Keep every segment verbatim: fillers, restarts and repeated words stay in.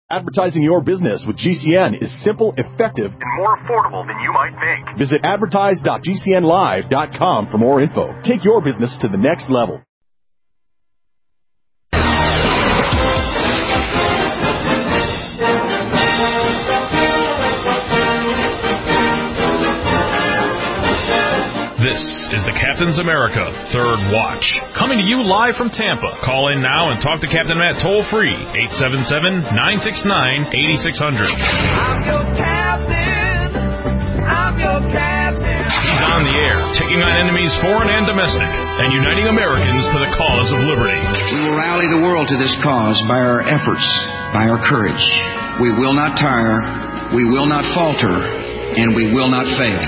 Advertising your business with G C N is simple, effective, and more affordable than you might think. Visit advertise dot g c n live dot com for more info. Take your business to the next level. This is the Captain's America Third Watch, coming to you live from Tampa. Call in now and talk to Captain Matt toll-free, eight seven seven, nine six nine, eight six zero zero. I'm your captain. I'm your captain. He's on the air, taking on enemies foreign and domestic, and uniting Americans to the cause of liberty. We will rally the world to this cause by our efforts, by our courage. We will not tire, we will not falter, and we will not fail.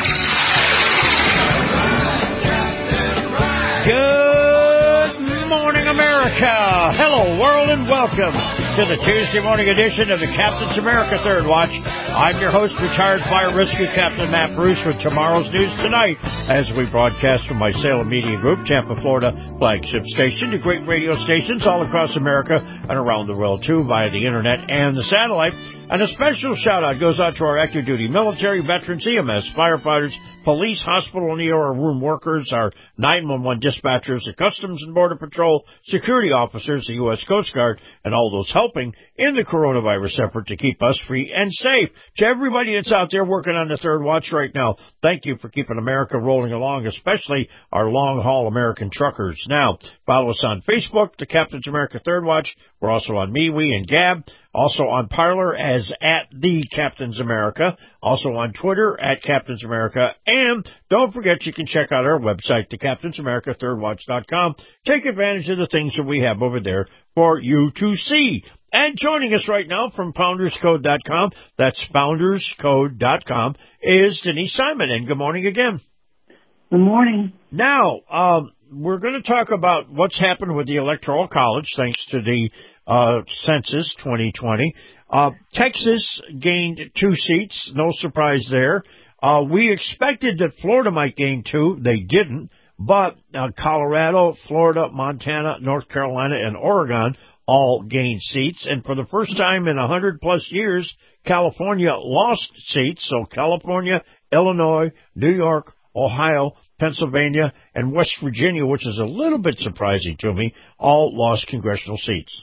Good morning, America. Hello, world, and welcome to the Tuesday morning edition of the Captain's America Third Watch. I'm your host, retired fire rescue captain Matt Bruce, with tomorrow's news tonight as we broadcast from my Salem Media Group, Tampa, Florida flagship station, to great radio stations all across America and around the world, too, via the internet and the satellite. And a special shout-out goes out to our active duty military, veterans, E M S, firefighters, police, hospital and E R room workers, our nine one one dispatchers, the Customs and Border Patrol, security officers, the U S Coast Guard, and all those helping in the coronavirus effort to keep us free and safe. To everybody that's out there working on the Third Watch right now, thank you for keeping America rolling along, especially our long-haul American truckers. Now, follow us on Facebook, the Captain's America Third Watch. We're also on MeWe and Gab. Also on Parler as at the Captain's America. Also on Twitter at Captain's America. And don't forget, you can check out our website, the captains america third watch dot com. Take advantage of the things that we have over there for you to see. And joining us right now from founders code dot com, that's founders code dot com, is Denise Simon. And good morning again. Good morning. Now, um, we're going to talk about what's happened with the Electoral College, thanks to the uh census twenty twenty. Uh, Texas gained two seats, no surprise there. Uh, we expected that Florida might gain two. They didn't. But uh, Colorado, Florida, Montana, North Carolina, and Oregon all gained seats. And for the first time in one hundred plus years, California lost seats. So California, Illinois, New York, Ohio, Pennsylvania, and West Virginia, which is a little bit surprising to me, all lost congressional seats.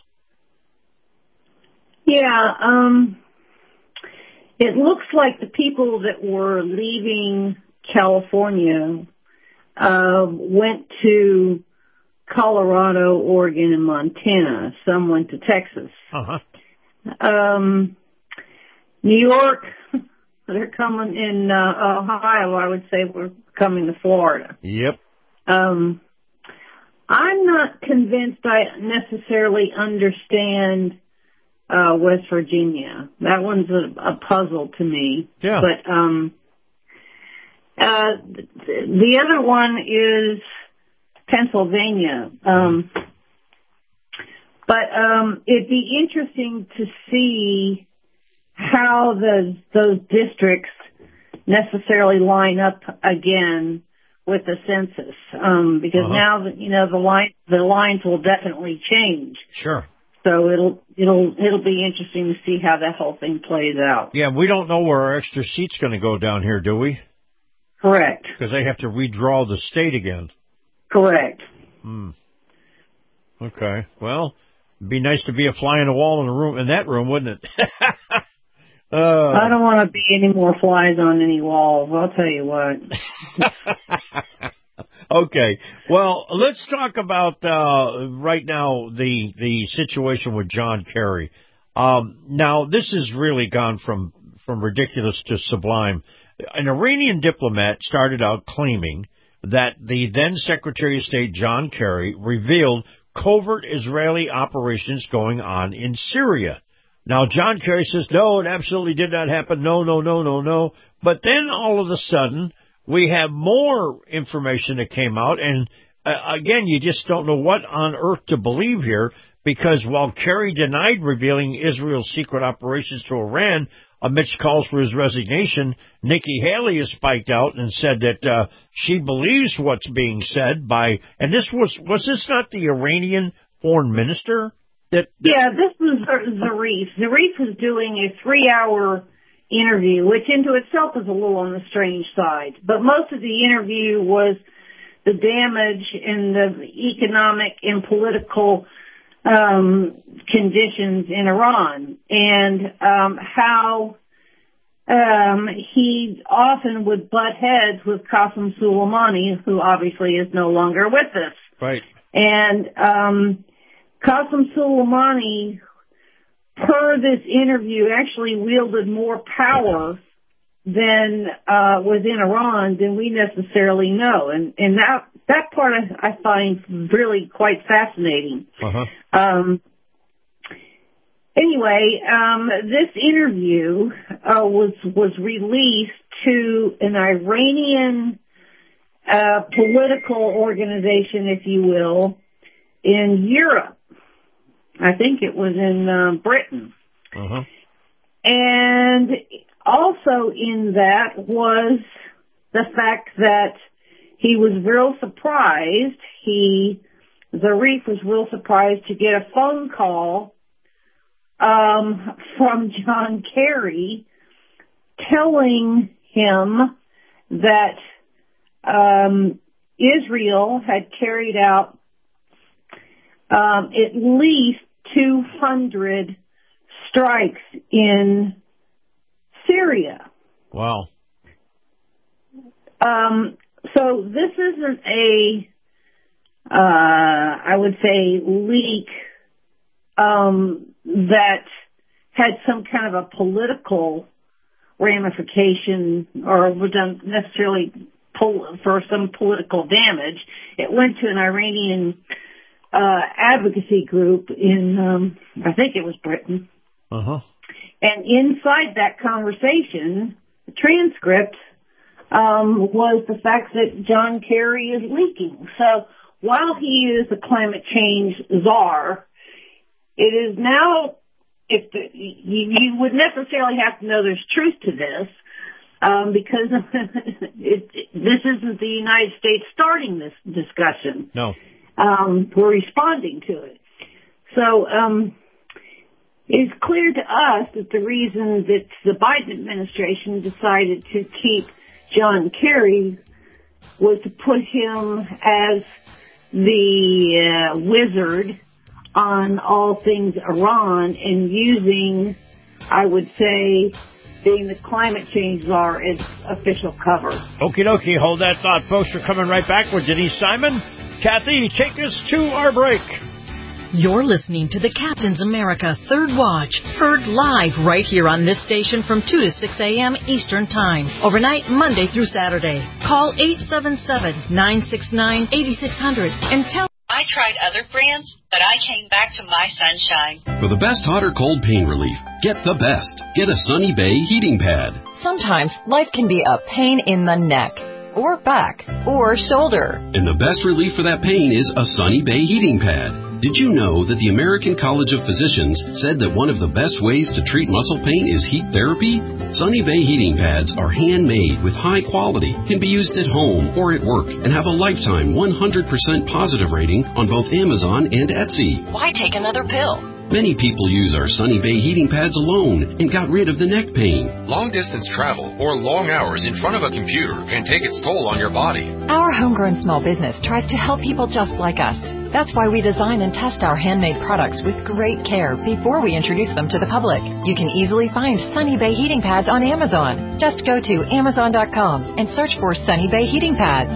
Yeah, um, it looks like the people that were leaving California uh, went to Colorado, Oregon, and Montana. Some went to Texas. Uh-huh. Um, New York, they're coming in uh, Ohio, I would say we're coming to Florida. Yep. Um, I'm not convinced I necessarily understand Uh, West Virginia. That one's a, a puzzle to me. Yeah. But, um, uh, the other one is Pennsylvania. Um, but, um, it'd be interesting to see how the, those districts necessarily line up again with the census. Um, because uh-huh. now, you know, the line, the lines will definitely change. Sure. So it'll it'll it'll be interesting to see how that whole thing plays out. Yeah, we don't know where our extra seat's going to go down here, do we? Correct. Because they have to redraw the state again. Correct. Hmm. Okay. Well, it'd be nice to be a fly on the wall in the room in that room, wouldn't it? uh, I don't want to be any more flies on any walls. I'll tell you what. Okay. Well, let's talk about uh, right now the the situation with John Kerry. Um, now, this has really gone from, from ridiculous to sublime. An Iranian diplomat started out claiming that the then Secretary of State John Kerry revealed covert Israeli operations going on in Syria. Now, John Kerry says, no, it absolutely did not happen. No, no, no, no, no. But then all of a sudden, we have more information that came out, and uh, again, you just don't know what on earth to believe here, because while Kerry denied revealing Israel's secret operations to Iran amidst calls for his resignation, Nikki Haley has spiked out and said that uh, she believes what's being said by, and this was, was this not the Iranian foreign minister? That, that, yeah, this was Zarif. Zarif was doing a three-hour interview, which into itself is a little on the strange side. But most of the interview was the damage in the economic and political um, conditions in Iran, and um, how um, he often would butt heads with Qasem Soleimani, who obviously is no longer with us. Right. And um, Qasem Soleimani, per this interview, actually wielded more power than uh, was in Iran than we necessarily know, and and that that part I, I find really quite fascinating. Uh-huh. Um, anyway, um, this interview uh, was was released to an Iranian uh, political organization, if you will, in Europe. I think it was in uh, Britain. Uh-huh. And also in that was the fact that he was real surprised. He, Zarif was real surprised to get a phone call um, from John Kerry telling him that um, Israel had carried out um, at least two hundred strikes in Syria. Wow. Um, so this isn't a, uh, I would say, leak um, that had some kind of a political ramification or was done necessarily pol- for some political damage. It went to an Iranian uh, advocacy group in, um, I think it was Britain. Uh-huh. And inside that conversation, the transcript um, was the fact that John Kerry is leaking. So while he is the climate change czar, it is now, if the, you, you would necessarily have to know there's truth to this, um, because it, it, this isn't the United States starting this discussion. No. Um, we're responding to it. So, um, it's clear to us that the reason that the Biden administration decided to keep John Kerry was to put him as the uh, wizard on all things Iran and using, I would say, being the climate change czar as official cover. Okie dokie, hold that thought, folks. We're coming right back with Denise Simon. Kathy, take us to our break. You're listening to the Captain's America Third Watch, heard live right here on this station from two to six a.m. Eastern Time, overnight Monday through Saturday. Call eight seven seven, nine six nine, eight six zero zero and tell... I tried other brands, but I came back to My Sunshine. For the best hot or cold pain relief, get the best. Get a Sunny Bay heating pad. Sometimes life can be a pain in the neck, or back, or shoulder. And the best relief for that pain is a Sunny Bay heating pad. Did you know that the American College of Physicians said that one of the best ways to treat muscle pain is heat therapy? Sunny Bay heating pads are handmade with high quality, can be used at home or at work, and have a lifetime one hundred percent positive rating on both Amazon and Etsy. Why take another pill? Many people use our Sunny Bay heating pads alone and got rid of the neck pain. Long-distance travel or long hours in front of a computer can take its toll on your body. Our homegrown small business tries to help people just like us. That's why we design and test our handmade products with great care before we introduce them to the public. You can easily find Sunny Bay heating pads on Amazon. Just go to amazon dot com and search for Sunny Bay heating pads.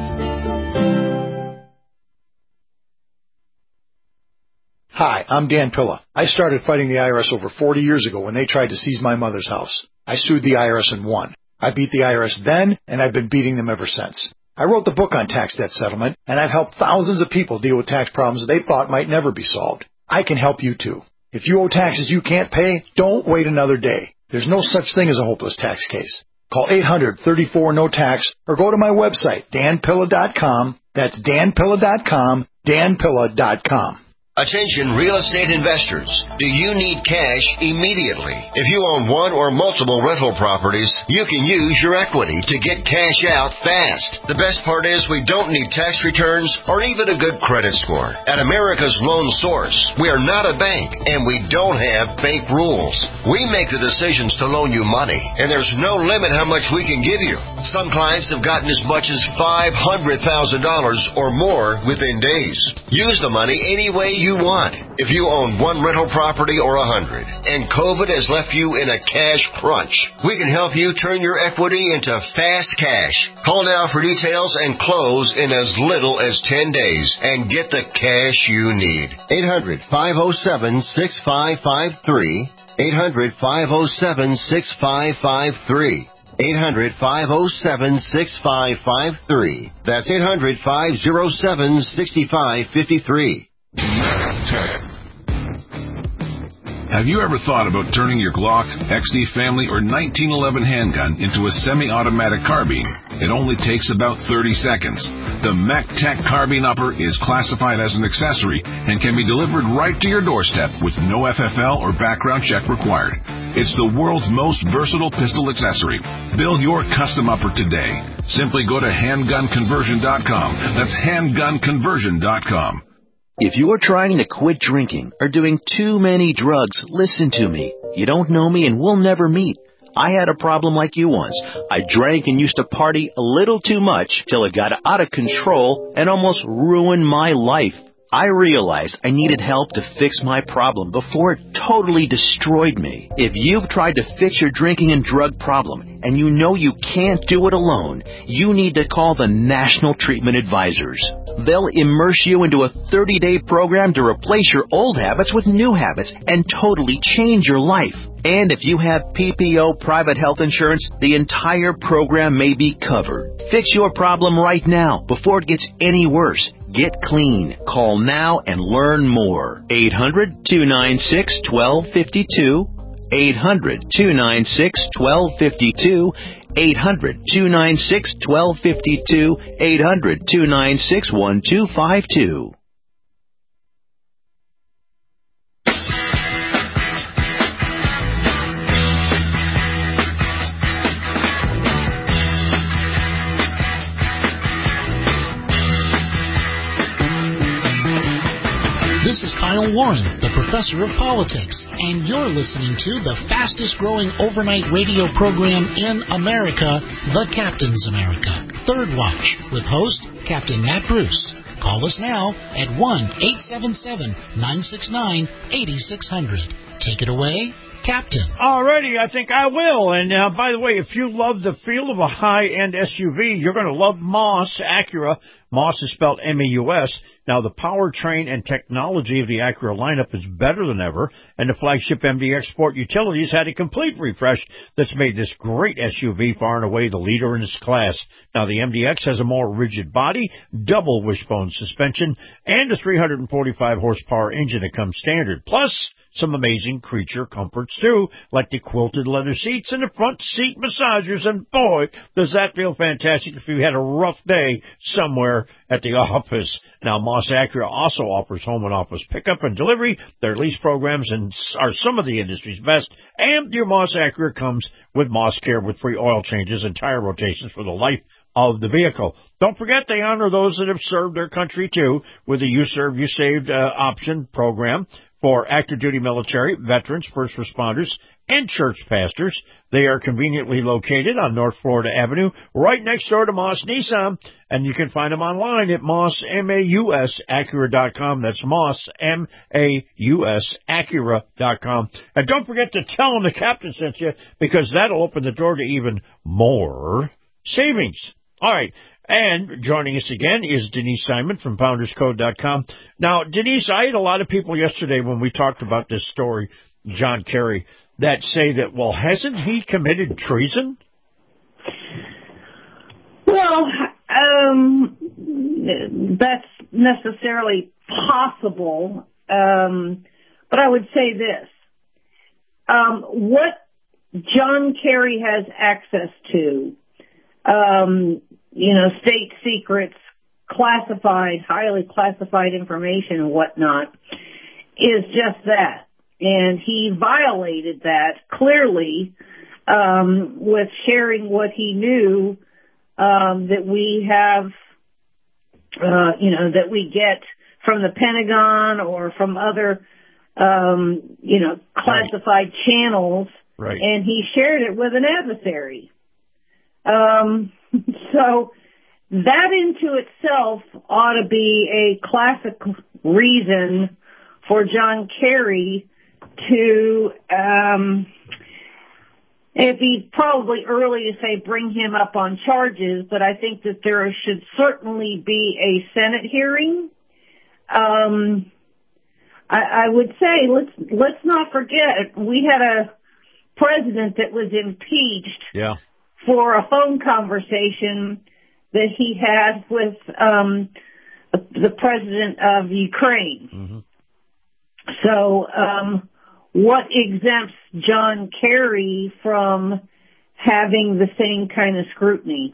Hi, I'm Dan Pilla. I started fighting the I R S over forty years ago when they tried to seize my mother's house. I sued the I R S and won. I beat the I R S then, and I've been beating them ever since. I wrote the book on tax debt settlement, and I've helped thousands of people deal with tax problems they thought might never be solved. I can help you too. If you owe taxes you can't pay, don't wait another day. There's no such thing as a hopeless tax case. Call eight hundred, thirty-four, no tax or go to my website, dan pilla dot com. That's dan pilla dot com, dan pilla dot com. Attention real estate investors. Do you need cash immediately? If you own one or multiple rental properties, you can use your equity to get cash out fast. The best part is we don't need tax returns or even a good credit score. At America's Loan Source, we are not a bank and we don't have bank rules. We make the decisions to loan you money, and there's no limit how much we can give you. Some clients have gotten as much as five hundred thousand dollars or more within days. Use the money any way you want. If you own one rental property or a hundred, and COVID has left you in a cash crunch, we can help you turn your equity into fast cash. Call now for details and close in as little as ten days and get the cash you need. eight hundred, five oh seven, six five five three. eight hundred, five oh seven, six five five three. eight hundred, five oh seven, six five five three. That's eight hundred, five oh seven, six five five three. Have you ever thought about turning your Glock, X D Family, or nineteen eleven handgun into a semi-automatic carbine? It only takes about thirty seconds. The MacTac Carbine Upper is classified as an accessory and can be delivered right to your doorstep with no F F L or background check required. It's the world's most versatile pistol accessory. Build your custom upper today. Simply go to handgun conversion dot com. That's handgun conversion dot com. If you're trying to quit drinking or doing too many drugs, listen to me. You don't know me and we'll never meet. I had a problem like you once. I drank and used to party a little too much till it got out of control and almost ruined my life. I realized I needed help to fix my problem before it totally destroyed me. If you've tried to fix your drinking and drug problem and you know you can't do it alone, you need to call the National Treatment Advisors. They'll immerse you into a thirty-day program to replace your old habits with new habits and totally change your life. And if you have P P O private health insurance, the entire program may be covered. Fix your problem right now before it gets any worse. Get clean. Call now and learn more. eight hundred, two nine six, one two five two. eight hundred, two nine six, one two five two. eight hundred, two nine six, one two five two. eight hundred, two nine six, one two five two. This is Kyle Warren, the professor of politics, and you're listening to the fastest-growing overnight radio program in America, The Captain's America, Third Watch, with host Captain Matt Bruce. Call us now at one eight seven seven, nine six nine, eight six zero zero. Take it away, Captain. Alrighty, I think I will. And uh, by the way, if you love the feel of a high-end S U V, you're going to love Moss Acura. Moss is spelled M A U S. Now, the powertrain and technology of the Acura lineup is better than ever, and the flagship M D X Sport Utilities had a complete refresh that's made this great S U V far and away the leader in its class. Now, the M D X has a more rigid body, double wishbone suspension, and a three hundred forty-five horsepower engine that comes standard. Plus, some amazing creature comforts, too, like the quilted leather seats and the front seat massagers. And, boy, does that feel fantastic if you had a rough day somewhere at the office. Now, Moss Acura also offers home and office pickup and delivery. Their lease programs and are some of the industry's best. And your Moss Acura comes with Moss Care with free oil changes and tire rotations for the life of the vehicle. Don't forget they honor those that have served their country, too, with the You Serve, You Saved uh, option program for active duty military, veterans, first responders, and church pastors. They are conveniently located on North Florida Avenue, right next door to Moss Nissan, and you can find them online at Moss, M A U S, Acura dot com. That's Moss, M A U S, Acura dot com. And don't forget to tell them the captain sent you, because that'll open the door to even more savings. All right. And joining us again is Denise Simon from Pounders Code dot com. Now, Denise, I had a lot of people yesterday when we talked about this story, John Kerry, that say that, well, hasn't he committed treason? Well, um, that's necessarily possible, um, but I would say this. Um, what John Kerry has access to, um, you know, state secrets, classified, highly classified information and whatnot, is just that. And he violated that clearly um, with sharing what he knew um, that we have, uh, you know, that we get from the Pentagon or from other, um, you know, classified right. channels. Right. And he shared it with an adversary. Um, so that into itself ought to be a classic reason for John Kerry to, um, it'd be probably early to say bring him up on charges, but I think that there should certainly be a Senate hearing. Um, I, I would say let's let's not forget we had a president that was impeached yeah. for a phone conversation that he had with um, the president of Ukraine. Mm-hmm. So, um, what exempts John Kerry from having the same kind of scrutiny?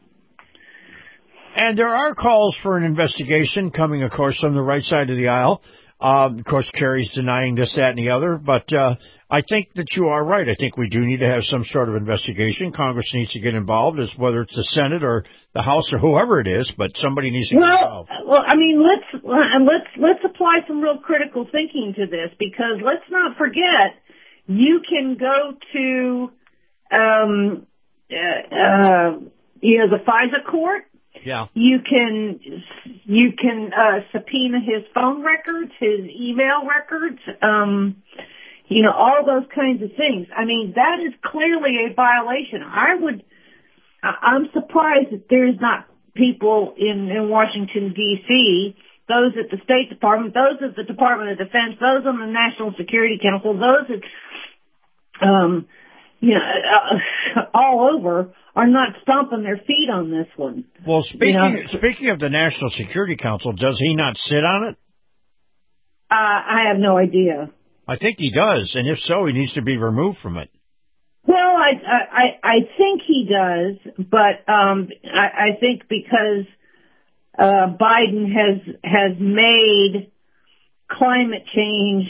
And there are calls for an investigation coming, of course, from the right side of the aisle. Um, of course, Kerry's denying this, that, and the other. But uh, I think that you are right. I think we do need to have some sort of investigation. Congress needs to get involved, as whether it's the Senate or the House or whoever it is. But somebody needs to well, get involved. Well, I mean, let's let's let's apply some real critical thinking to this, because let's not forget you can go to um, uh, uh, you know the FISA court. Yeah. You can you can uh, subpoena his phone records, his email records, um, you know, all those kinds of things. I mean, that is clearly a violation. I would, I'm surprised that there's not people in, in Washington, D C, those at the State Department, those at the Department of Defense, those on the National Security Council, those at, um, you know, uh, all over, are not stomping their feet on this one. Well, speaking you know? speaking of the National Security Council, does he not sit on it? Uh, I have no idea. I think he does, and if so, he needs to be removed from it. Well, I I, I think he does, but um, I, I think because uh, Biden has has made climate change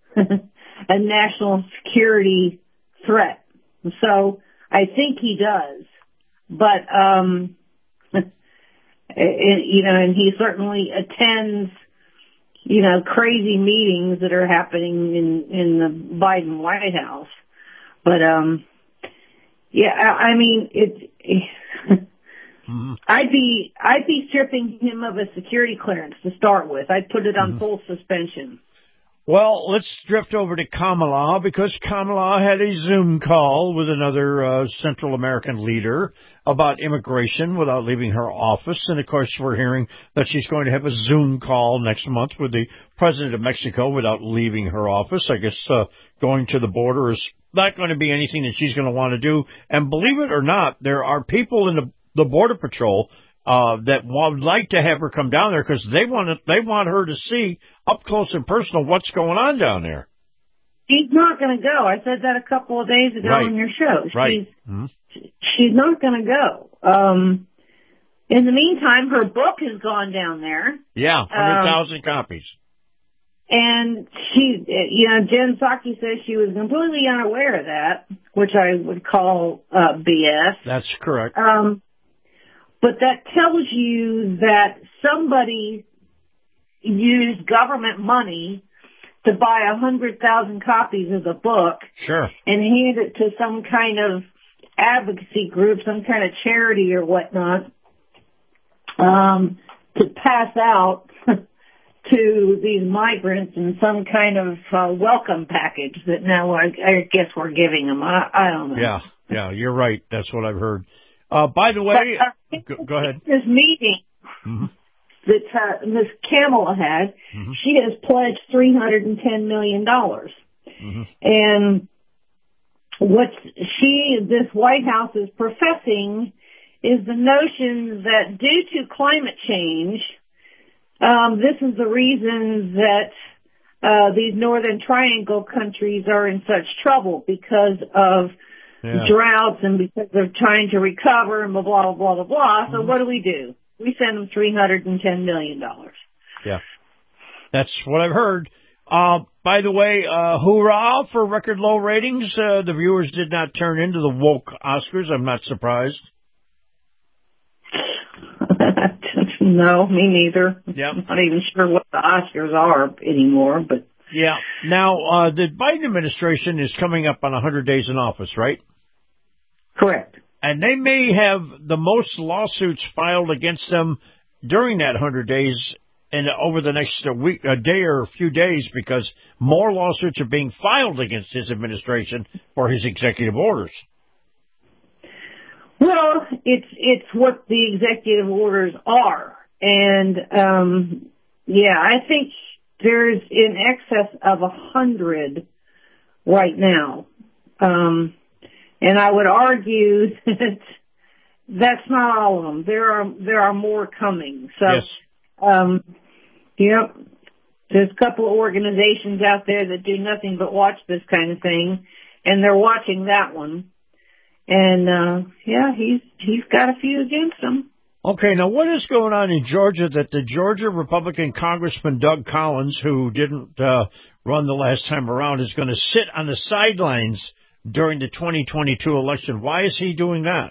a national security threat, so I think he does. But, um, it, you know, and he certainly attends, you know, crazy meetings that are happening in, in the Biden White House. But, um, yeah, I, I mean, it, it mm-hmm. I'd be, I'd be stripping him of a security clearance to start with. I'd put it on mm-hmm. full suspension. Well, let's drift over to Kamala, because Kamala had a Zoom call with another uh, Central American leader about immigration without leaving her office. And, of course, we're hearing that she's going to have a Zoom call next month with the president of Mexico without leaving her office. I guess uh, going to the border is not going to be anything that she's going to want to do. And believe it or not, there are people in the, the Border Patrol Uh, that would like to have her come down there because they want to, they want her to see up close and personal what's going on down there. She's not going to go. I said that a couple of days ago right. on your show. Right. She's, mm-hmm. she's not going to go. Um, in the meantime, her book has gone down there. Yeah, one hundred thousand um, copies. And she, you know, Jen Psaki says she was completely unaware of that, which I would call uh, B S. That's correct. Um, But that tells you that somebody used government money to buy a hundred thousand copies of the book. Sure. And hand it to some kind of advocacy group, some kind of charity or whatnot, um, to pass out to these migrants in some kind of uh, welcome package that now I, I guess we're giving them. I, I don't know. Yeah, yeah, you're right. That's what I've heard. Uh, by the way, but, uh, go, go ahead. This meeting mm-hmm. that uh, Miz Kamala had, mm-hmm. she has pledged three hundred ten million dollars. Mm-hmm. And what she, this White House is professing is the notion that due to climate change, um, this is the reason that uh, these Northern Triangle countries are in such trouble because of Yeah. droughts and because they're trying to recover and blah, blah, blah, blah, blah. So mm-hmm. what do we do? We send them three hundred ten million dollars. Yeah. That's what I've heard. Uh, by the way, uh, hoorah for record low ratings. Uh, the viewers did not turn into the woke Oscars. I'm not surprised. No, me neither. Yep. I'm not even sure what the Oscars are anymore, but. Yeah. Now, uh, the Biden administration is coming up on one hundred days in office, right? Correct. And they may have the most lawsuits filed against them during that one hundred days and over the next a week, a day or a few days, because more lawsuits are being filed against his administration for his executive orders. Well, it's it's what the executive orders are, and um, yeah, I think there's in excess of a hundred right now, um, and I would argue that that's not all of them. There are there are more coming. So, yes. um, yep, there's a couple of organizations out there that do nothing but watch this kind of thing, and they're watching that one. And, uh, yeah, he's, he's got a few against him. Okay, now what is going on in Georgia that the Georgia Republican Congressman Doug Collins, who didn't, uh, run the last time around, is going to sit on the sidelines during the twenty twenty-two election? Why is he doing that?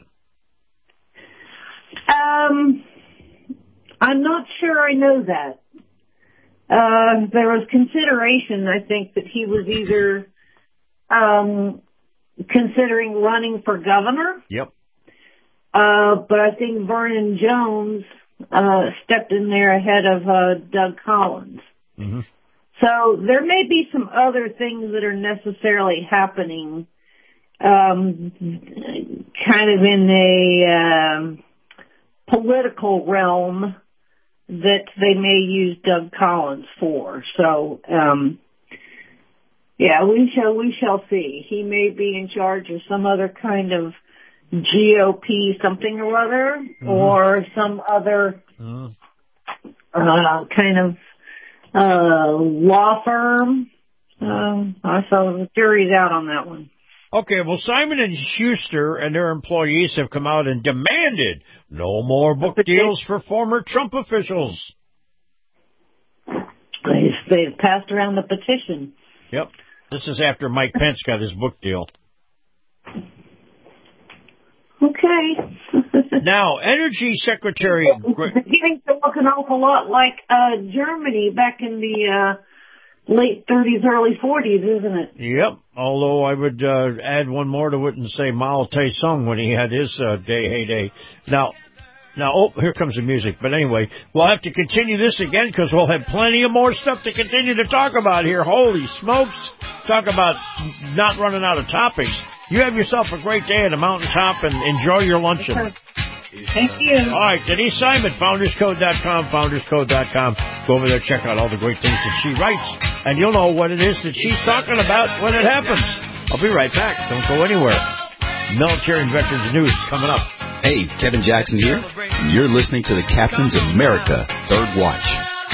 Um, I'm not sure I know that. Uh, there was consideration, I think, that he was either, um, considering running for governor. Yep. Uh, but I think Vernon Jones, uh, stepped in there ahead of, uh, Doug Collins. Mm-hmm. So there may be some other things that are necessarily happening, um, kind of in a, um, political realm that they may use Doug Collins for. So, um, yeah, we shall, we shall see. He may be in charge of some other kind of G O P something or other, mm-hmm. or some other, mm-hmm. uh, kind of, uh, law firm. Um, I saw the jury's out on that one. Okay, well, Simon and Schuster and their employees have come out and demanded no more book deals for former Trump officials. They, they've passed around the petition. Yep. This is after Mike Pence got his book deal. Okay. Now, Energy Secretary... It's beginning to look an awful lot like uh, Germany back in the uh, late thirties, early forties, isn't it? Yep. Although I would uh, add one more to it and say Mao Tse-tung when he had his uh, day heyday. Now... Now, oh, here comes the music. But anyway, we'll have to continue this again because we'll have plenty of more stuff to continue to talk about here. Holy smokes. Talk about not running out of topics. You have yourself a great day at the mountaintop and enjoy your luncheon. Thank you. All right, Denise Simon, founders code dot com, founders code dot com. Go over there, check out all the great things that she writes, and you'll know what it is that she's talking about when it happens. I'll be right back. Don't go anywhere. Military and Veterans News coming up. Hey, Kevin Jackson here. You're listening to the Captain's America Third Watch.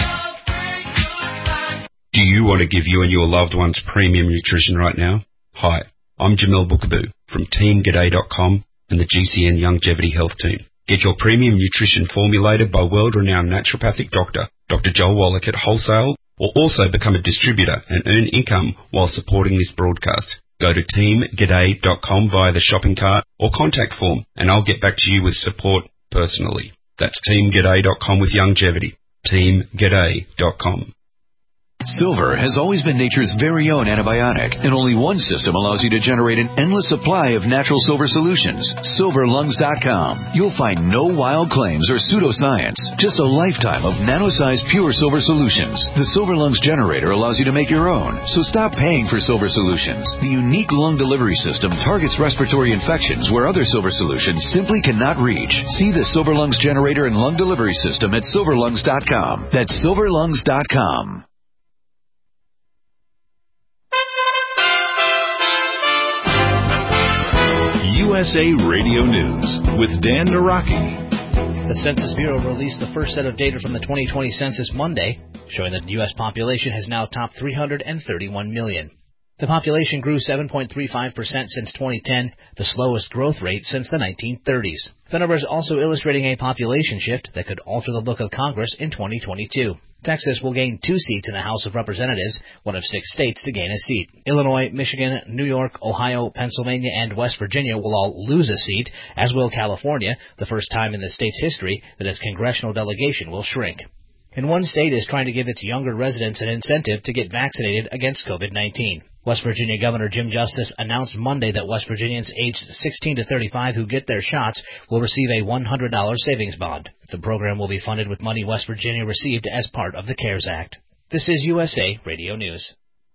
Do you want to give you and your loved ones premium nutrition right now? Hi, I'm Jamel Bookaboo from team g'day dot com and the G C N Longevity Health Team. Get your premium nutrition formulated by world-renowned naturopathic doctor, Doctor Joel Wallach at wholesale, or also become a distributor and earn income while supporting this broadcast. Go to team g'day dot com via the shopping cart or contact form, and I'll get back to you with support personally. That's team g'day dot com with longevity. team g'day dot com. Silver has always been nature's very own antibiotic, and only one system allows you to generate an endless supply of natural silver solutions. silver lungs dot com. You'll find no wild claims or pseudoscience, just a lifetime of nano-sized pure silver solutions. The Silver Lungs generator allows you to make your own, so stop paying for silver solutions. The unique lung delivery system targets respiratory infections where other silver solutions simply cannot reach. See the Silver Lungs generator and lung delivery system at silver lungs dot com. That's silver lungs dot com. U S A Radio News with Dan Naraki. The Census Bureau released the first set of data from the twenty twenty census Monday, showing that the U S population has now topped three hundred thirty-one million. The population grew seven point three five percent since twenty ten, the slowest growth rate since the nineteen thirties. The numbers also illustrating a population shift that could alter the look of Congress in twenty twenty-two. Texas will gain two seats in the House of Representatives, one of six states to gain a seat. Illinois, Michigan, New York, Ohio, Pennsylvania, and West Virginia will all lose a seat, as will California, the first time in the state's history that its congressional delegation will shrink. And one state is trying to give its younger residents an incentive to get vaccinated against COVID nineteen. West Virginia Governor Jim Justice announced Monday that West Virginians aged sixteen to thirty-five who get their shots will receive a one hundred dollars savings bond. The program will be funded with money West Virginia received as part of the CARES Act. This is U S A Radio News.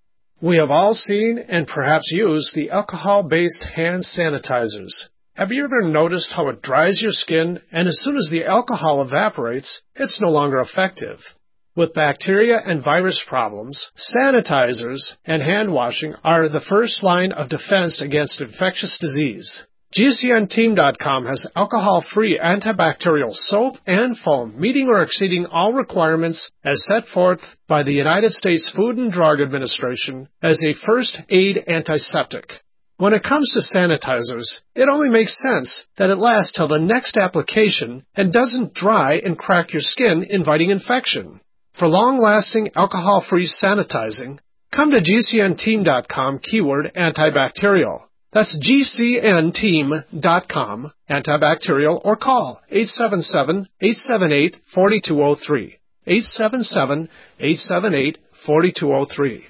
We have all seen and perhaps used the alcohol-based hand sanitizers. Have you ever noticed how it dries your skin, and as soon as the alcohol evaporates, it's no longer effective? With bacteria and virus problems, sanitizers and hand washing are the first line of defense against infectious disease. G C N team dot com has alcohol-free antibacterial soap and foam meeting or exceeding all requirements as set forth by the United States Food and Drug Administration as a first aid antiseptic. When it comes to sanitizers, it only makes sense that it lasts till the next application and doesn't dry and crack your skin, inviting infection. For long-lasting alcohol-free sanitizing, come to G C N team dot com keyword antibacterial. That's G C N team dot com antibacterial, or call eight seven seven, eight seven eight, four two zero three. eight seven seven, eight seven eight, four two zero three.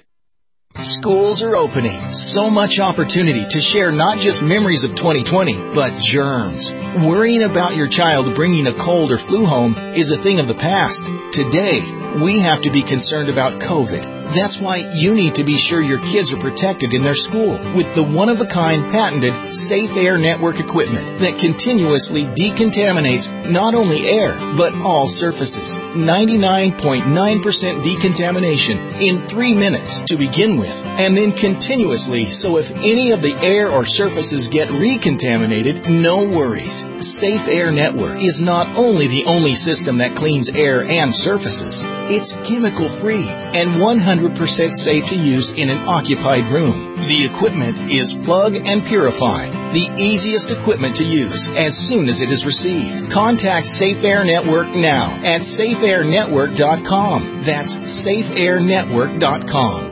Schools are opening. So much opportunity to share not just memories of twenty twenty, but germs. Worrying about your child bringing a cold or flu home is a thing of the past. Today, we have to be concerned about COVID. That's why you need to be sure your kids are protected in their school with the one-of-a-kind patented Safe Air Network equipment that continuously decontaminates not only air, but all surfaces. ninety-nine point nine percent decontamination in three minutes to begin with, and then continuously, so if any of the air or surfaces get recontaminated, no worries. Safe Air Network is not only the only system that cleans air and surfaces, it's chemical-free and one hundred percent safe to use in an occupied room. The equipment is plug and purify, the easiest equipment to use as soon as it is received. Contact Safe Air Network now at safe air network dot com. That's safe air network dot com.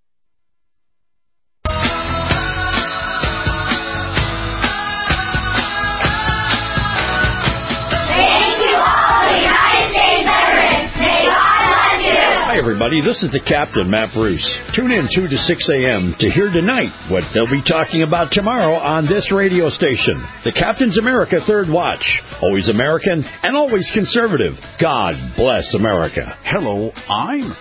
Hi, everybody. This is the Captain, Matt Bruce. Tune in two to six a.m. to hear tonight what they'll be talking about tomorrow on this radio station. The Captain's America Third Watch. Always American and always conservative. God bless America. Hello, I'm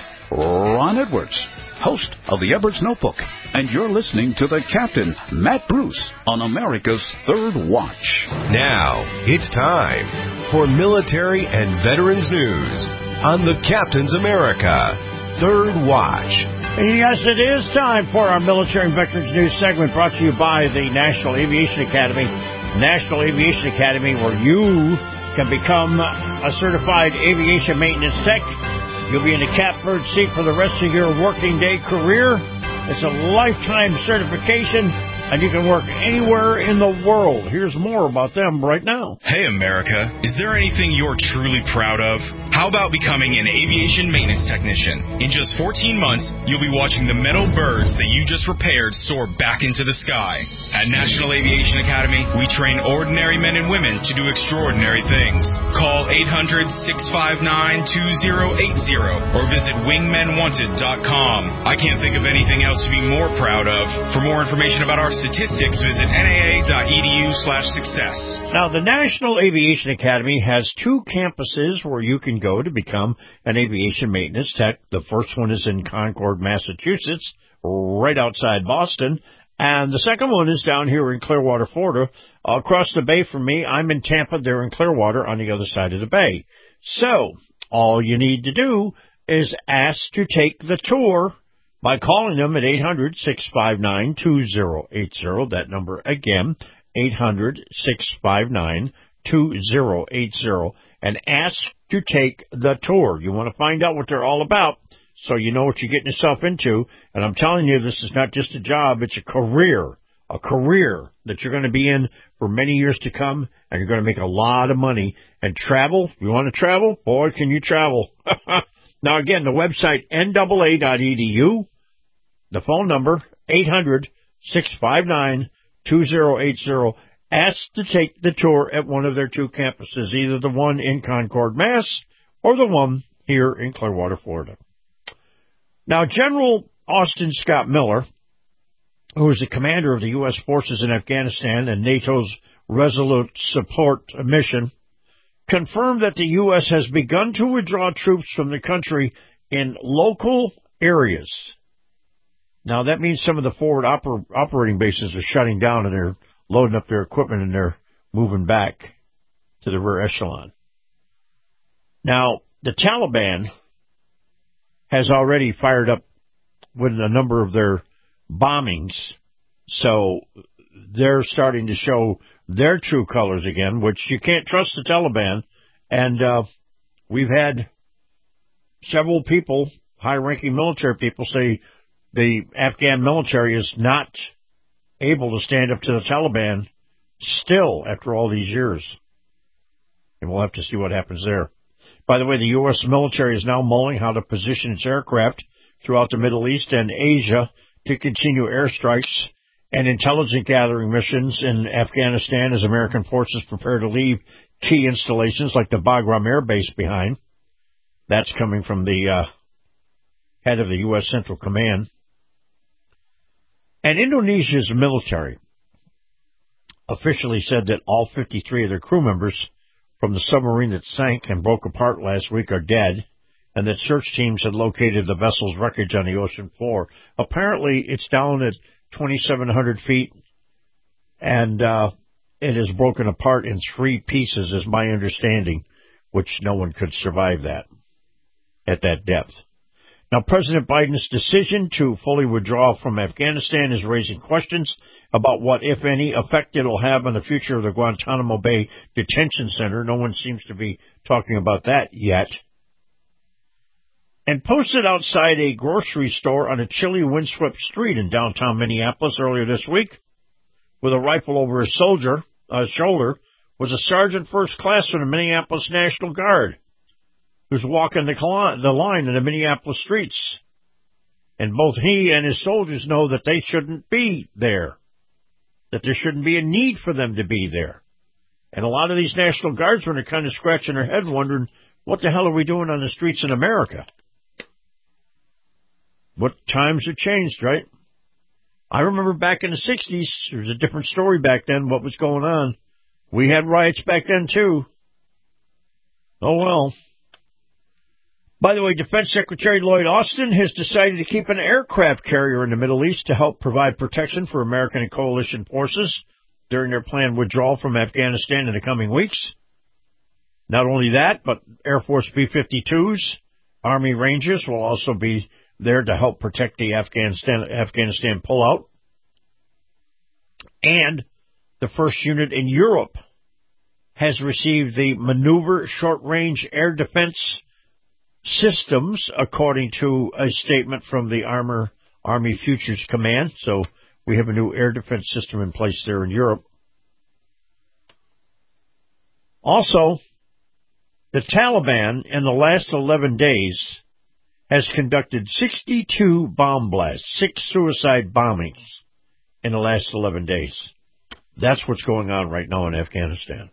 Ron Edwards, host of the Edwards Notebook, and you're listening to the Captain, Matt Bruce, on America's Third Watch. Now, it's time for military and veterans news on the Captain's America Third Watch. Yes, it is time for our Military and Veterans News segment, brought to you by the National Aviation Academy. National Aviation Academy, where you can become a certified aviation maintenance tech. You'll be in the catbird seat for the rest of your working day career. It's a lifetime certification, and you can work anywhere in the world. Here's more about them right now. Hey, America. Is there anything you're truly proud of? How about becoming an aviation maintenance technician? In just fourteen months, you'll be watching the metal birds that you just repaired soar back into the sky. At National Aviation Academy, we train ordinary men and women to do extraordinary things. Call eight hundred, six five nine, two zero eight zero or visit wingmen wanted dot com. I can't think of anything else to be more proud of. For more information about our statistics, visit N A A dot E D U slash success. Now, the National Aviation Academy has two campuses where you can go to become an aviation maintenance tech. The first one is in Concord, Massachusetts, right outside Boston. And the second one is down here in Clearwater, Florida, across the bay from me. I'm in Tampa. They're in Clearwater on the other side of the bay. So all you need to do is ask to take the tour by calling them at eight hundred, six five nine, two zero eight zero. That number again, eight hundred, six five nine, two zero eight zero. And ask to take the tour. You want to find out what they're all about, so you know what you're getting yourself into. And I'm telling you, this is not just a job, it's a career, a career that you're going to be in for many years to come, and you're going to make a lot of money. And travel, you want to travel? Boy, can you travel. Now, again, the website N double A dot E D U, the phone number, eight hundred, six five nine, two zero eight zero. Ask to take the tour at one of their two campuses, either the one in Concord, Mass, or the one here in Clearwater, Florida. Now, General Austin Scott Miller, who is the commander of the U S forces in Afghanistan and NATO's Resolute Support mission, confirmed that the U S has begun to withdraw troops from the country in local areas. Now, that means some of the forward oper- operating bases are shutting down, and they're loading up their equipment, and they're moving back to the rear echelon. Now, the Taliban has already fired up with a number of their bombings, so they're starting to show their true colors again, which you can't trust the Taliban. And uh, we've had several people, high-ranking military people, say the Afghan military is not able to stand up to the Taliban still after all these years. And we'll have to see what happens there. By the way, the U S military is now mulling how to position its aircraft throughout the Middle East and Asia to continue airstrikes and intelligence gathering missions in Afghanistan as American forces prepare to leave key installations like the Bagram Air Base behind. That's coming from the uh, head of the U S Central Command. And Indonesia's military officially said that all fifty-three of their crew members from the submarine that sank and broke apart last week are dead, and that search teams had located the vessel's wreckage on the ocean floor. Apparently, it's down at twenty-seven hundred feet, and uh, it is broken apart in three pieces, is my understanding, which no one could survive that at that depth. Now, President Biden's decision to fully withdraw from Afghanistan is raising questions about what, if any, effect it will have on the future of the Guantanamo Bay Detention Center. No one seems to be talking about that yet. And posted outside a grocery store on a chilly, windswept street in downtown Minneapolis earlier this week, with a rifle over his soldier, uh, shoulder, was a sergeant first class from the Minneapolis National Guard, who's walking the, the line in the Minneapolis streets. And both he and his soldiers know that they shouldn't be there, that there shouldn't be a need for them to be there. And a lot of these National Guardsmen are kind of scratching their head wondering, what the hell are we doing on the streets in America? What times have changed, right? I remember back in the sixties, there was a different story back then, what was going on. We had riots back then, too. Oh, well. By the way, Defense Secretary Lloyd Austin has decided to keep an aircraft carrier in the Middle East to help provide protection for American and coalition forces during their planned withdrawal from Afghanistan in the coming weeks. Not only that, but Air Force B fifty-twos, Army Rangers will also be there to help protect the Afghanistan, Afghanistan pullout. And the first unit in Europe has received the Maneuver Short-Range Air Defense Systems, according to a statement from the Armor, Army Futures Command. So we have a new air defense system in place there in Europe. Also, the Taliban in the last eleven days has conducted sixty-two bomb blasts, six suicide bombings in the last eleven days. That's what's going on right now in Afghanistan.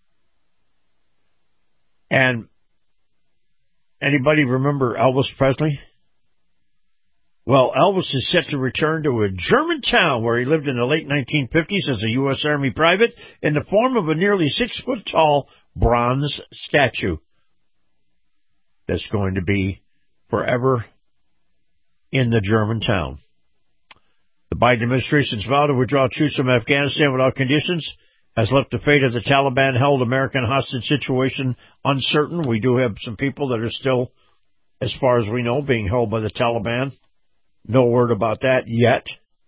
And anybody remember Elvis Presley? Well, Elvis is set to return to a German town where he lived in the late nineteen fifties as a U S Army private in the form of a nearly six-foot-tall bronze statue that's going to be forever in the German town. The Biden administration's vow to withdraw troops from Afghanistan without conditions has left the fate of the Taliban-held American hostage situation uncertain. We do have some people that are still, as far as we know, being held by the Taliban. No word about that yet.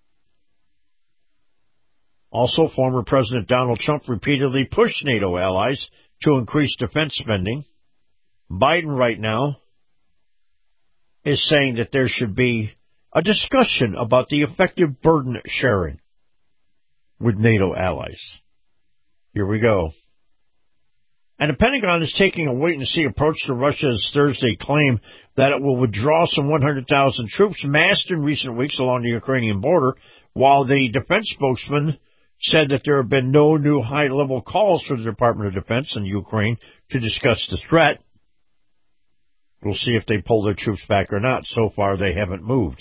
Also, former President Donald Trump repeatedly pushed NATO allies to increase defense spending. Biden right now is saying that there should be a discussion about the effective burden sharing with NATO allies. Here we go. And the Pentagon is taking a wait-and-see approach to Russia's Thursday claim that it will withdraw some one hundred thousand troops massed in recent weeks along the Ukrainian border, while the defense spokesman said that there have been no new high-level calls for the Department of Defense in Ukraine to discuss the threat. We'll see if they pull their troops back or not. So far, they haven't moved.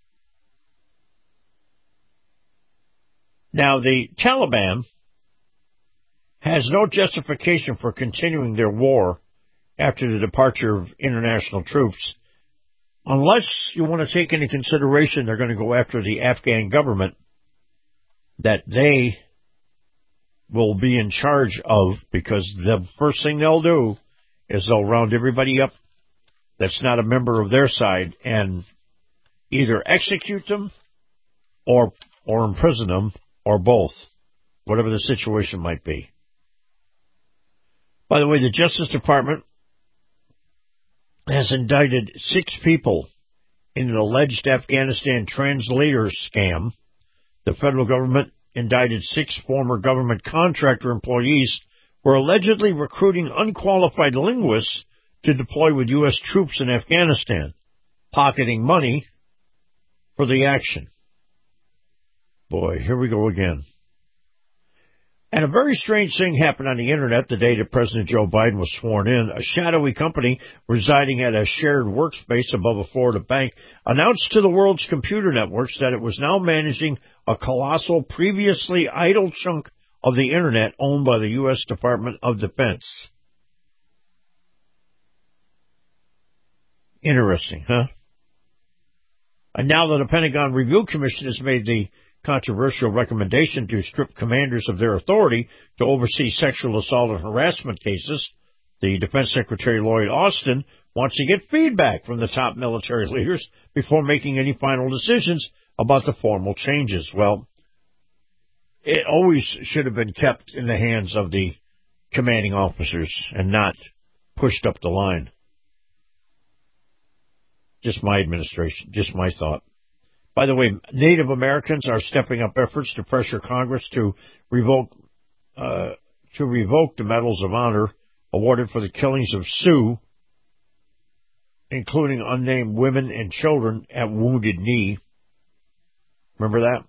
Now, the Taliban has no justification for continuing their war after the departure of international troops, unless you want to take into consideration they're going to go after the Afghan government that they will be in charge of, because the first thing they'll do is they'll round everybody up that's not a member of their side and either execute them or or imprison them or both, whatever the situation might be. By the way, the Justice Department has indicted six people in an alleged Afghanistan translator scam. The federal government indicted six former government contractor employees who were allegedly recruiting unqualified linguists to deploy with U S troops in Afghanistan, pocketing money for the action. Boy, here we go again. And a very strange thing happened on the Internet the day that President Joe Biden was sworn in. A shadowy company residing at a shared workspace above a Florida bank announced to the world's computer networks that it was now managing a colossal, previously idle chunk of the Internet owned by the U S Department of Defense. Interesting, huh? And now that the Pentagon Review Commission has made the controversial recommendation to strip commanders of their authority to oversee sexual assault and harassment cases, the Defense Secretary Lloyd Austin wants to get feedback from the top military leaders before making any final decisions about the formal changes. Well, it always should have been kept in the hands of the commanding officers and not pushed up the line. Just my administration, just my thought. By the way, Native Americans are stepping up efforts to pressure Congress to revoke uh, to revoke the Medals of Honor awarded for the killings of Sioux, including unnamed women and children at Wounded Knee. Remember that?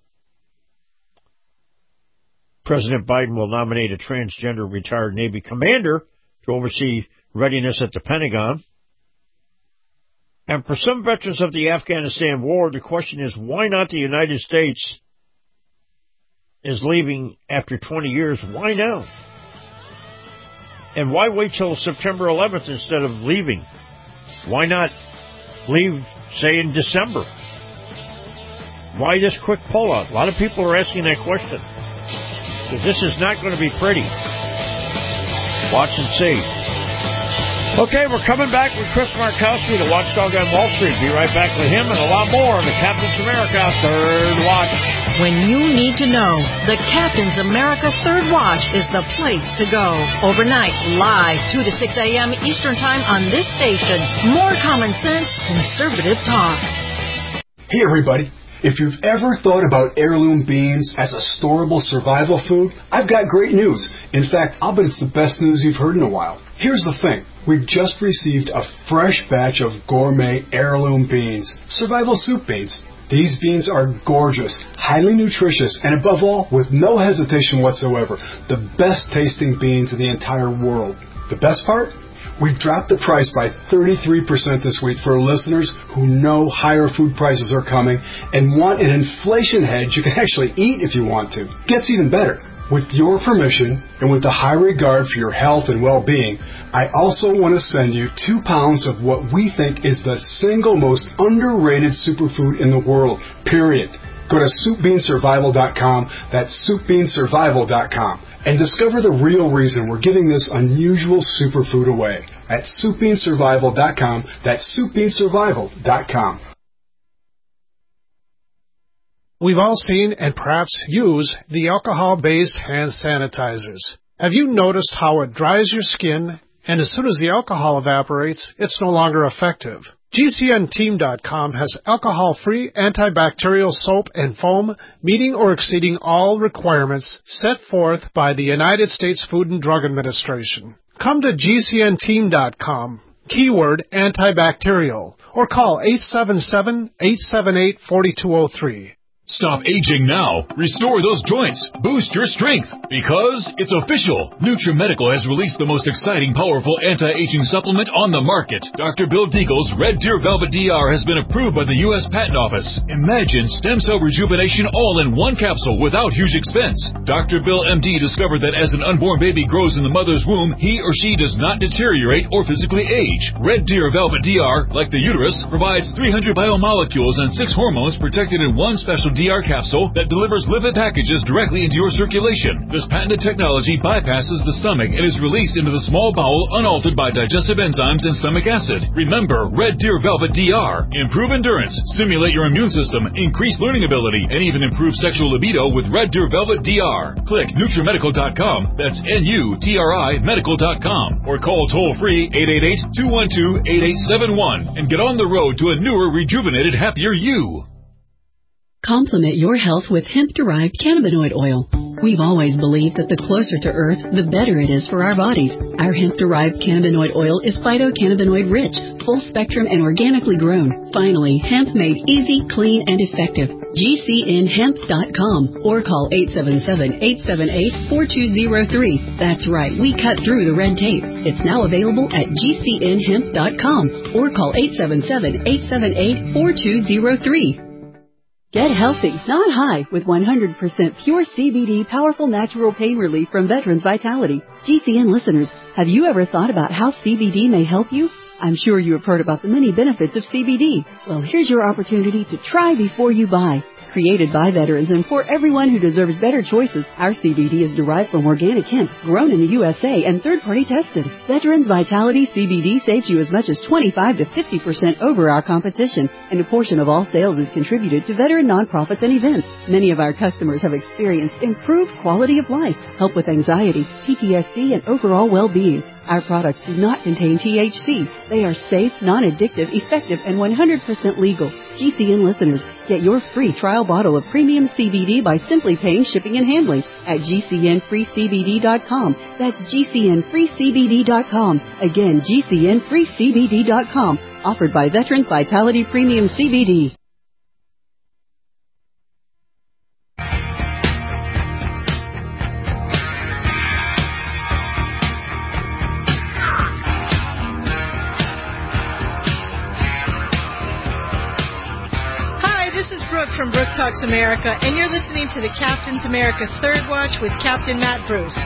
President Biden will nominate a transgender retired Navy commander to oversee readiness at the Pentagon. And for some veterans of the Afghanistan war, the question is why not the United States is leaving after twenty years. Why now? And why wait till September eleventh instead of leaving? Why not leave, say, in December? Why this quick pullout? A lot of people are asking that question. Because this is not going to be pretty. Watch and see. Okay, we're coming back with Chris Markowski, the watchdog on Wall Street. Be right back with him and a lot more on the Captain's America Third Watch. When you need to know, the Captain's America Third Watch is the place to go. Overnight, live, two to six a.m. Eastern Time on this station. More common sense, conservative talk. Hey, everybody. If you've ever thought about heirloom beans as a storable survival food, I've got great news. In fact, I'll bet it's the best news you've heard in a while. Here's the thing. We've just received a fresh batch of gourmet heirloom beans, survival soup beans. These beans are gorgeous, highly nutritious, and above all, with no hesitation whatsoever, the best tasting beans in the entire world. The best part? We've dropped the price by thirty-three percent this week for listeners who know higher food prices are coming and want an inflation hedge you can actually eat if you want to. Gets even better. With your permission, and with a high regard for your health and well-being, I also want to send you two pounds of what we think is the single most underrated superfood in the world, period. Go to soup bean survival dot com, that's soup bean survival dot com, and discover the real reason we're giving this unusual superfood away at soup bean survival dot com, that's soup bean survival dot com. We've all seen and perhaps use the alcohol-based hand sanitizers. Have you noticed how it dries your skin, and as soon as the alcohol evaporates, it's no longer effective? G C N team dot com has alcohol-free antibacterial soap and foam meeting or exceeding all requirements set forth by the United States Food and Drug Administration. Come to G C N team dot com, keyword antibacterial, or call eight seven seven, eight seven eight, four two zero three. Stop aging now. Restore those joints. Boost your strength. Because it's official. NutriMedical has released the most exciting, powerful anti-aging supplement on the market. Doctor Bill Deagle's Red Deer Velvet D R has been approved by the U S Patent Office. Imagine stem cell rejuvenation all in one capsule without huge expense. Doctor Bill M D discovered that as an unborn baby grows in the mother's womb, he or she does not deteriorate or physically age. Red Deer Velvet D R, like the uterus, provides three hundred biomolecules and six hormones protected in one special D R capsule that delivers lipid packages directly into your circulation. This patented technology bypasses the stomach and is released into the small bowel unaltered by digestive enzymes and stomach acid. Remember, Red Deer Velvet D R. Improve endurance, stimulate your immune system, increase learning ability, and even improve sexual libido with Red Deer Velvet D R. Click NutriMedical dot com, that's N U T R I medical dot com, or call toll-free eight eight eight, two one two, eight eight seven one and get on the road to a newer, rejuvenated, happier you. Complement your health with hemp-derived cannabinoid oil. We've always believed that the closer to Earth, the better it is for our bodies. Our hemp-derived cannabinoid oil is phytocannabinoid-rich, full-spectrum, and organically grown. Finally, hemp made easy, clean, and effective. G C N hemp dot com or call eight seven seven, eight seven eight, four two zero three. That's right, we cut through the red tape. It's now available at G C N hemp dot com or call eight seven seven, eight seven eight, four two zero three. Get healthy, not high, with one hundred percent pure C B D powerful natural pain relief from Veterans Vitality. G C N listeners, have you ever thought about how C B D may help you? I'm sure you have heard about the many benefits of C B D. Well, here's your opportunity to try before you buy. Created by veterans and for everyone who deserves better choices, our C B D is derived from organic hemp, grown in the U S A and third-party tested. Veterans Vitality C B D saves you as much as twenty-five to fifty percent over our competition, and a portion of all sales is contributed to veteran nonprofits and events. Many of our customers have experienced improved quality of life, help with anxiety, P T S D, and overall well-being. Our products do not contain T H C. They are safe, non-addictive, effective, and one hundred percent legal. G C N listeners, get your free trial bottle of premium C B D by simply paying shipping and handling at G C N free C B D dot com. That's G C N free C B D dot com. Again, G C N free C B D dot com. Offered by Veterans Vitality Premium C B D. From Brooke Talks America, and you're listening to the Captain's America Third Watch with Captain Matt Bruce.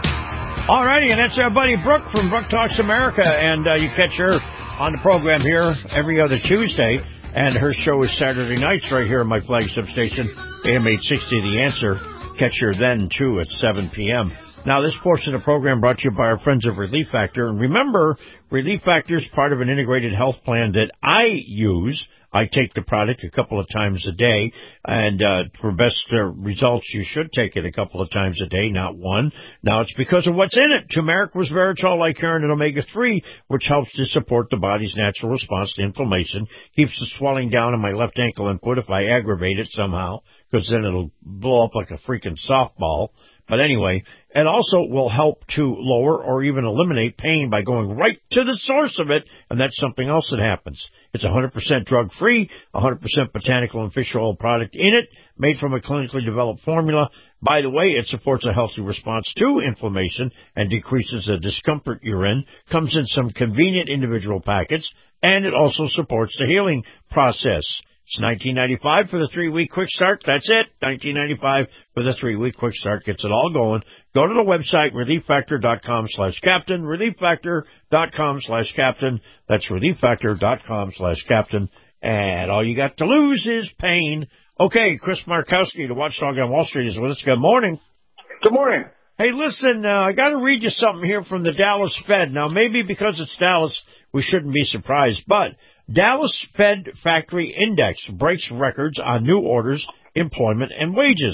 All righty, and that's our buddy Brooke from Brooke Talks America, and uh, you catch her on the program here every other Tuesday, and her show is Saturday nights right here on my flagship station, A M eight sixty The Answer. Catch her then, too, at seven p.m. Now, this portion of the program brought to you by our friends of Relief Factor. And remember, Relief Factor is part of an integrated health plan that I use. I take the product a couple of times a day, and uh, for best uh, results, you should take it a couple of times a day, not one. Now, it's because of what's in it. Turmeric, resveratrol, lycarin, and omega three, which helps to support the body's natural response to inflammation, keeps the swelling down in my left ankle and foot if I aggravate it somehow, because then it'll blow up like a freaking softball. But anyway, it also will help to lower or even eliminate pain by going right to the source of it, and that's something else that happens. It's one hundred percent drug-free, one hundred percent botanical and fish oil product in it, made from a clinically developed formula. By the way, it supports a healthy response to inflammation and decreases the discomfort you're in, comes in some convenient individual packets, and it also supports the healing process. It's nineteen ninety-five dollars for the three-week quick start. That's it. nineteen ninety-five dollars for the three-week quick start. Gets it all going. Go to the website, relieffactor.com slash captain, relieffactor.com slash captain. That's relieffactor.com slash captain. And all you got to lose is pain. Okay, Chris Markowski, the watchdog on Wall Street, is with us. Good morning. Good morning. Hey, listen, uh, I got to read you something here from the Dallas Fed. Now, maybe because it's Dallas, we shouldn't be surprised, but Dallas Fed Factory Index breaks records on new orders, employment, and wages.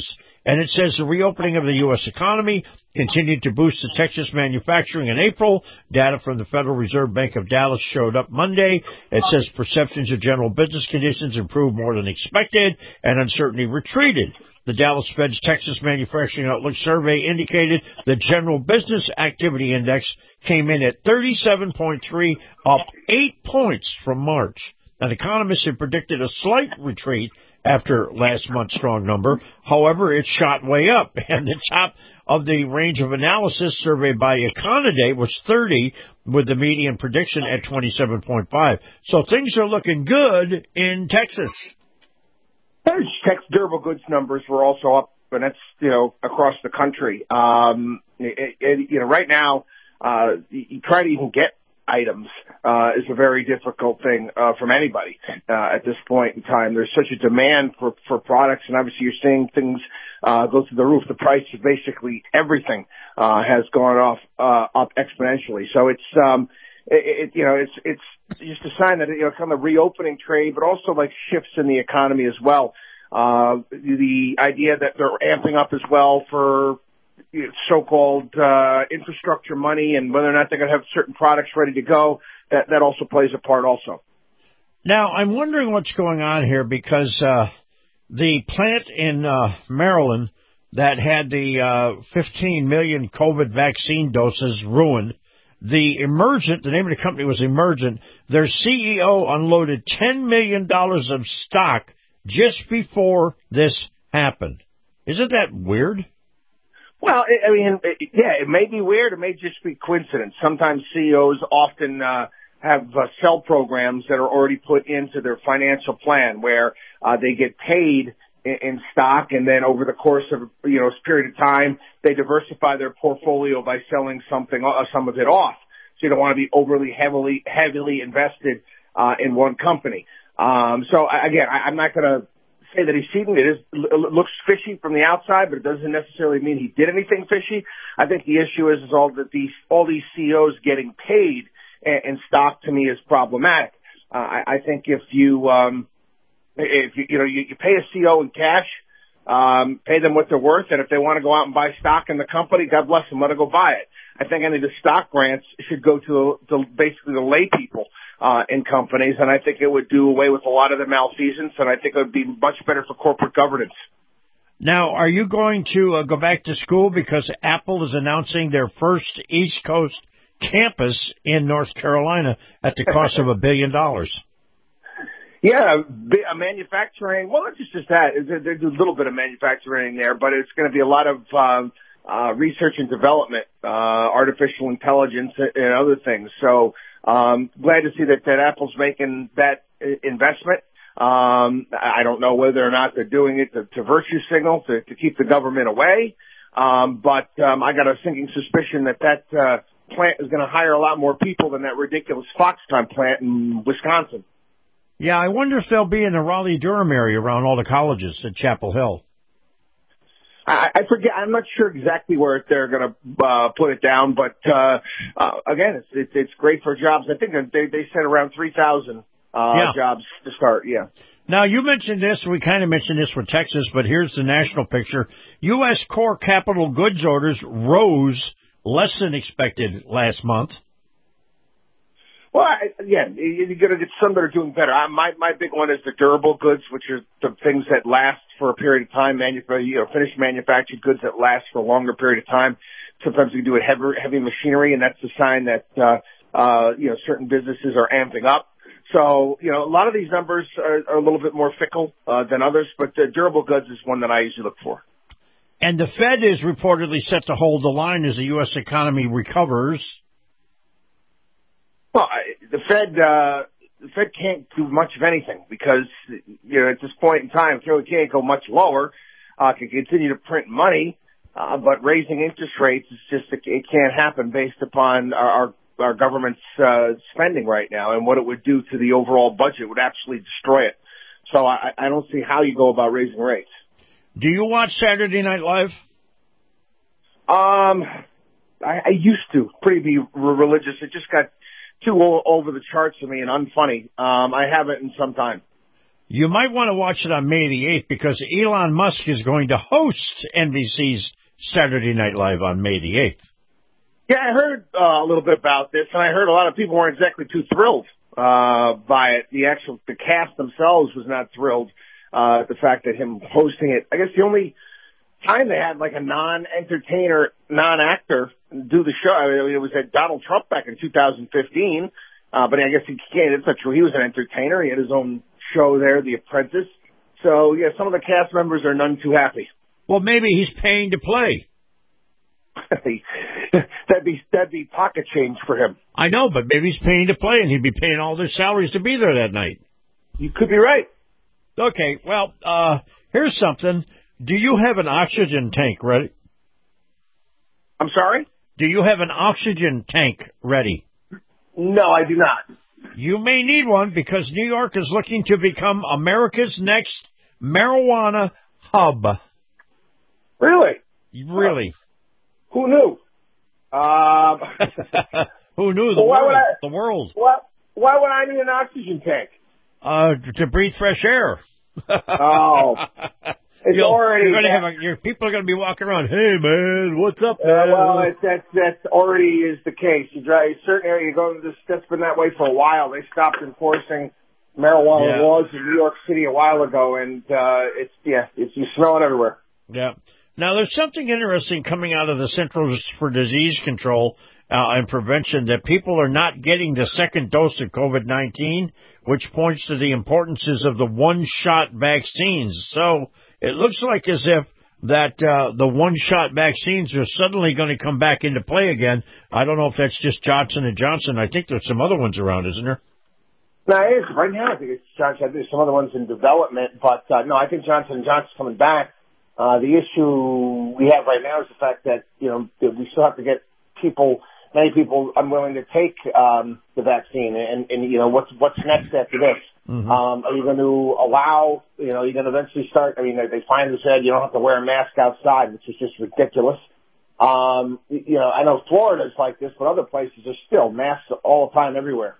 And it says the reopening of the U S economy continued to boost the Texas manufacturing in April. Data from the Federal Reserve Bank of Dallas showed up Monday. It says perceptions of general business conditions improved more than expected, and uncertainty retreated. The Dallas Fed's Texas Manufacturing Outlook survey indicated the general business activity index came in at thirty-seven point three, up eight points from March. Now, economists had predicted a slight retreat after last month's strong number. However, it shot way up, and the top of the range of analysis surveyed by Econoday was thirty, with the median prediction at twenty-seven point five. So things are looking good in Texas. Tex durable goods numbers were also up, and that's, you know, across the country. Um, it, it, you know, right now, uh, you try to even get items, uh, is a very difficult thing, uh, from anybody, uh, at this point in time. There's such a demand for, for products, and obviously you're seeing things, uh, go through the roof. The price of basically everything, uh, has gone off, uh, up exponentially. So it's, um, it, it you know, it's, it's, just a sign that, you know, kind of reopening trade, but also like shifts in the economy as well. Uh, the idea that they're amping up as well for, you know, so-called, uh, infrastructure money, and whether or not they're going to have certain products ready to go, that, that also plays a part also. Now, I'm wondering what's going on here because, uh, the plant in, uh, Maryland that had the, uh, fifteen million COVID vaccine doses ruined, The Emergent, the name of the company was Emergent, their C E O unloaded ten million dollars of stock just before this happened. Isn't that weird? Well, I mean, yeah, it may be weird. It may just be coincidence. Sometimes C E Os often uh, have uh, sell programs that are already put into their financial plan where uh, they get paid in stock, and then over the course of, you know, a period of time, they diversify their portfolio by selling something, uh, some of it off. So you don't want to be overly heavily, heavily invested, uh, in one company. Um, so again, I, I'm not going to say that he's cheating. It is, it looks fishy from the outside, but it doesn't necessarily mean he did anything fishy. I think the issue is, is all that these, all these C E Os getting paid in, in stock to me is problematic. Uh, I, I think if you, um, If you, you know, you, you pay a C E O in cash, um, pay them what they're worth, and if they want to go out and buy stock in the company, God bless them, let them go buy it. I think any of the stock grants should go to, to basically the lay people, uh, in companies, and I think it would do away with a lot of the malfeasance, and I think it would be much better for corporate governance. Now, are you going to uh, go back to school because Apple is announcing their first East Coast campus in North Carolina at the cost of a billion dollars? Yeah, a manufacturing, well, it's just that. There's a little bit of manufacturing there, but it's going to be a lot of um, uh, research and development, uh, artificial intelligence, and other things. So um, glad to see that, that Apple's making that investment. Um, I don't know whether or not they're doing it to, to virtue signal, to, to keep the government away. Um, but um, I got a sinking suspicion that that uh, plant is going to hire a lot more people than that ridiculous Foxconn plant in Wisconsin. Yeah, I wonder if they'll be in the Raleigh-Durham area around all the colleges at Chapel Hill. I, I forget. I'm not sure exactly where they're going to uh, put it down, but uh, uh, again, it's, it's it's great for jobs. I think they they said around three thousand uh, yeah. jobs to start. Yeah. Now you mentioned this. We kind of mentioned this with Texas, but here's the national picture. U S core capital goods orders rose less than expected last month. Well, I, yeah, you're going to get some that are doing better. I, my my big one is the durable goods, which are the things that last for a period of time. Manu- you know, finished manufactured goods that last for a longer period of time. Sometimes we do it heavy, heavy machinery, and that's a sign that uh, uh, you know certain businesses are amping up. So you know, a lot of these numbers are, are a little bit more fickle uh, than others, but the durable goods is one that I usually look for. And the Fed is reportedly set to hold the line as the U S economy recovers. Well, the Fed, uh, the Fed can't do much of anything because, you know, at this point in time, it really can't go much lower. Uh, can continue to print money, uh, but raising interest rates is just, it can't happen based upon our, our, our government's, uh, spending right now and what it would do to the overall budget. It would absolutely destroy it. So I, I don't see how you go about raising rates. Do you watch Saturday Night Live? Um, I, I used to pretty be religious. It just got too over the charts for me and unfunny. Um, I haven't in some time. You might want to watch it on May the eighth because Elon Musk is going to host N B C's Saturday Night Live on May the eighth. Yeah, I heard uh, a little bit about this, and I heard a lot of people weren't exactly too thrilled uh, by it. The actual the cast themselves was not thrilled uh, at the fact that him hosting it. I guess the only time they had like a non-entertainer, non-actor do the show, I mean, it was at Donald Trump back in two thousand fifteen. Uh, but I guess he can't. It's not true. He was an entertainer. He had his own show there, The Apprentice. So yeah, some of the cast members are none too happy. Well, maybe he's paying to play. that'd be that'd be pocket change for him. I know, but maybe he's paying to play, and he'd be paying all their salaries to be there that night. You could be right. Okay, well, uh, here's something. Do you have an oxygen tank ready? I'm sorry? Do you have an oxygen tank ready? No, I do not. You may need one because New York is looking to become America's next marijuana hub. Really? Really. Who knew? Um, Who knew? The well, world. I, the world. Why, why would I need an oxygen tank? Uh, to breathe fresh air. Oh. It's You'll, already. You're gonna have a, your people are going to be walking around. Hey man, what's up? Man? Uh, well, it's, that's that's already is the case. You drive a certain area. You go to this. That's been that way for a while. They stopped enforcing marijuana Yeah. laws in New York City a while ago, and uh, it's yeah, it's you smell it everywhere. Yeah. Now there's something interesting coming out of the Centers for Disease Control uh, and Prevention that people are not getting the second dose of COVID nineteen, which points to the importances of the one-shot vaccines. So it looks like as if that uh, the one-shot vaccines are suddenly going to come back into play again. I don't know if that's just Johnson and Johnson. I think there's some other ones around, isn't there? No, it is. Right now, I think it's Johnson. I think there's some other ones in development, but uh, no, I think Johnson and Johnson's coming back. Uh, the issue we have right now is the fact that, you know, that we still have to get people, many people unwilling to take um, the vaccine. And, and, you know, what's what's next after this? Mm-hmm. Um, are you going to allow, you know, you're going to eventually start, I mean, they finally said you don't have to wear a mask outside, which is just ridiculous. Um, you know, I know Florida's like this, but other places are still masks all the time everywhere.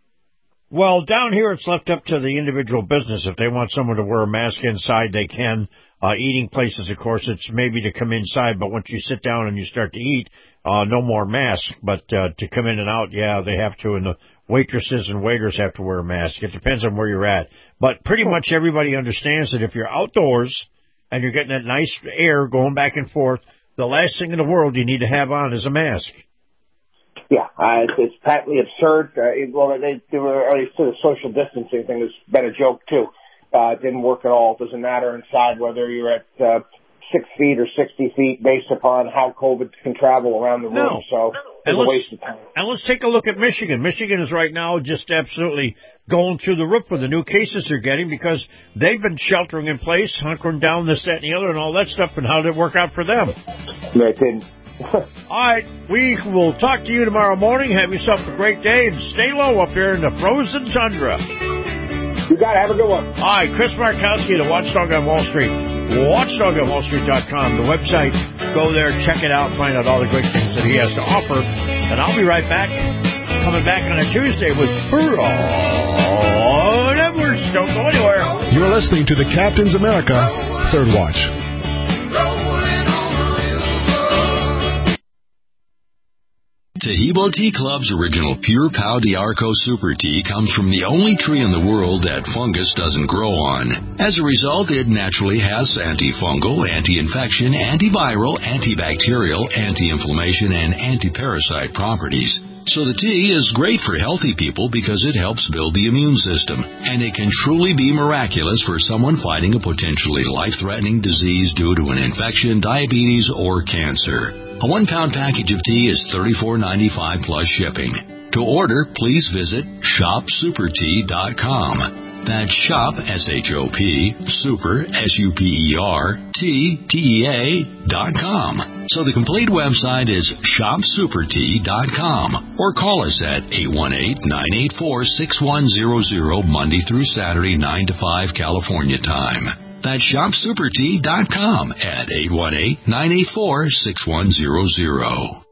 Well, down here it's left up to the individual business. If they want someone to wear a mask inside, they can. Uh, eating places, of course, it's maybe to come inside, but once you sit down and you start to eat, uh, no more masks. But uh, to come in and out, yeah, they have to, and the waitresses and waiters have to wear a mask. It depends on where you're at. But pretty much everybody understands that if you're outdoors and you're getting that nice air going back and forth, the last thing in the world you need to have on is a mask. Yeah, uh, it's, it's patently absurd. Uh, it, well, they, they were already to the social distancing thing has been a joke too. Uh, it didn't work at all. It doesn't matter inside whether you're at uh, six feet or sixty feet, based upon how COVID can travel around the room. No. So it's a waste of time. And let's take a look at Michigan. Michigan is right now just absolutely going through the roof with the new cases they're getting because they've been sheltering in place, hunkering down this, that, and the other, and all that stuff. And how did it work out for them? No, it didn't. All right, we will talk to you tomorrow morning. Have yourself a great day and stay low up here in the frozen tundra. You got it. Have a good one. All right, Chris Markowski, the Watchdog on Wall Street. watchdog on wall street dot com, the website. Go there, check it out, find out all the great things that he has to offer. And I'll be right back, coming back on a Tuesday with Ron Edwards. Don't go anywhere. You're listening to the Captain's America Third Watch. Taheebo Tea Club's original Pure Pau d'Arco Super Tea comes from the only tree in the world that fungus doesn't grow on. As a result, it naturally has antifungal, anti-infection, antiviral, antibacterial, anti-inflammation, and anti-parasite properties. So the tea is great for healthy people because it helps build the immune system, and it can truly be miraculous for someone fighting a potentially life-threatening disease due to an infection, diabetes, or cancer. A one-pound package of tea is thirty-four ninety-five plus shipping. To order, please visit shop super tea dot com. That's shop, S H O P, super, S U P E R, T, T E A, dot com. So the complete website is shop super tea dot com. Or call us at eight one eight, nine eight four, six one zero zero Monday through Saturday, nine to five California time. That's shop super tea dot com at eight one eight, nine eight four, six one zero zero.